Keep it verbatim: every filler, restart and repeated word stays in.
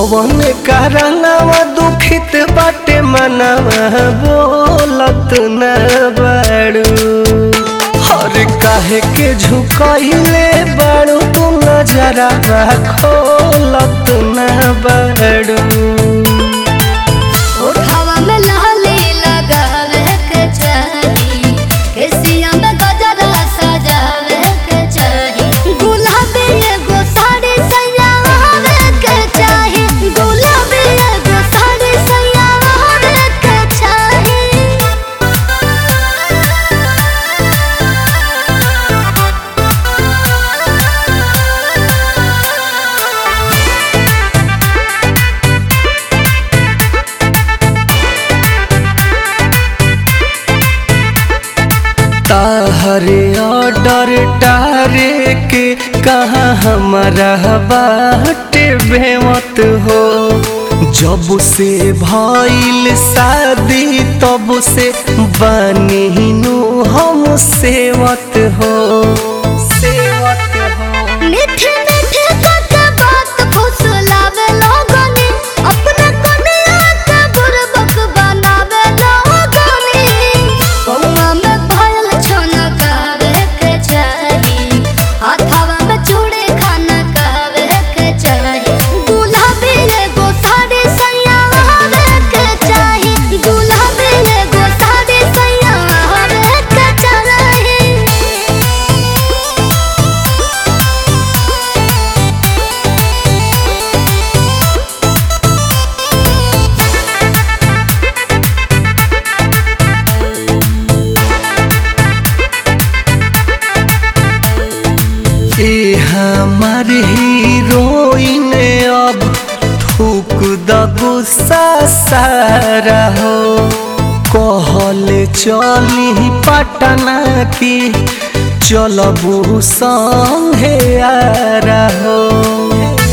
कौन कारणवा दुखित बाटे मनवा बोलत न बाड़ू। हर काहे के झुकइले बाड़ू तू नजरा खोलत न बाड़ू। ओठवा में लाली लगावे के चाही, केसिया में गजरा सजावे के चाही, गुलाबी एगो साड़ी सजावे के चाही, गुलाबी एगो साड़ी सजावे के चाही। ताहरे ऑर्डर टारे के कहाँ हमारा बाटे बेमत हो। जब से भइल शादी तब से बनी नु हम सेवत हो सेवत हो। मीठे मीठे के बात फुसलावे लोगनी, अपना कन्या के बुरबक बनावे लोगनी। पौवा में पायल छनकावे के चाही, हाथवा में चूड़ी खनकावे के चाही, गुलाबी एगो साड़ी सजावे के चाही, गुलाबी एगो साड़ी सजावे के चाही। ए हमार हीरोइन अब थूक द गुस्सा सारा हो। कहले चली पटना की चलबू संगे आ रहो।